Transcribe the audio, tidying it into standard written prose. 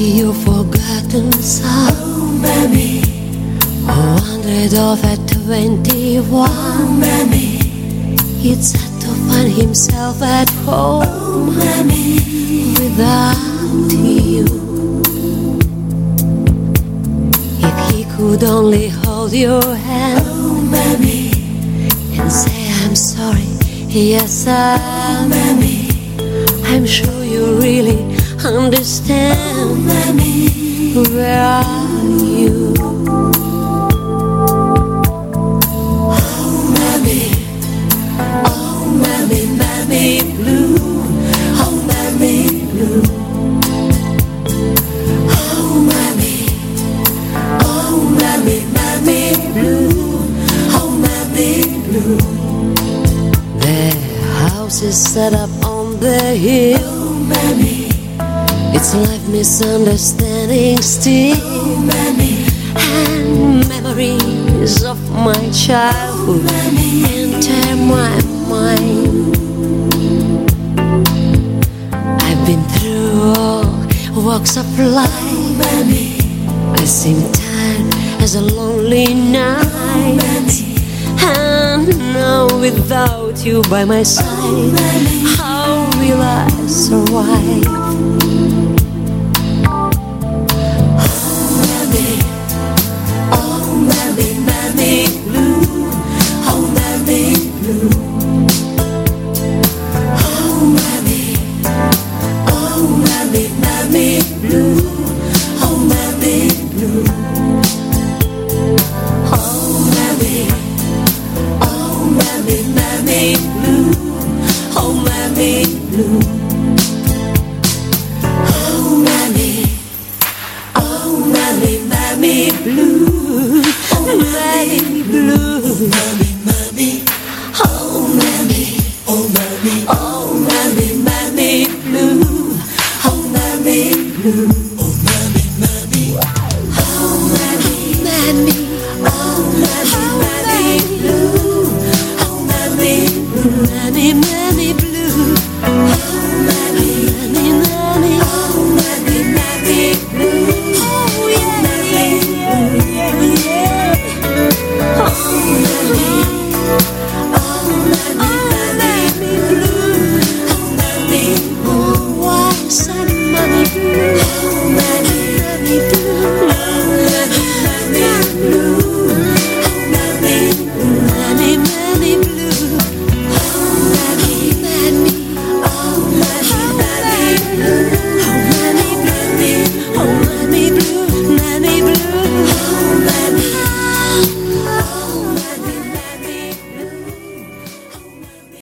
your forgotten son. Oh, Mammy. Who wandered off at 21. Oh, Mammy. He'd sad to find himself at home. Oh, Mammy. Without you. If he could only hold your hand. Oh, Mammy. And say I'm sorry, yes I'm. Oh, Mammy. I'm sure you really understand. Oh, Mammy. Where are you? Oh, Mammy. Oh, Mammy, Mammy Blue. Oh, Mammy Blue. Oh, Mammy. Oh, Mammy, Mammy Blue. Oh, Mammy Blue. Their house is set up on the hill. Oh, Mammy. It's life misunderstanding still. Oh, Mammy. And memories of my childhood enter my mind. I've been through all walks of life. Mammy. I seem tired as a lonely night. And now without you by my side, how will I survive? Blue.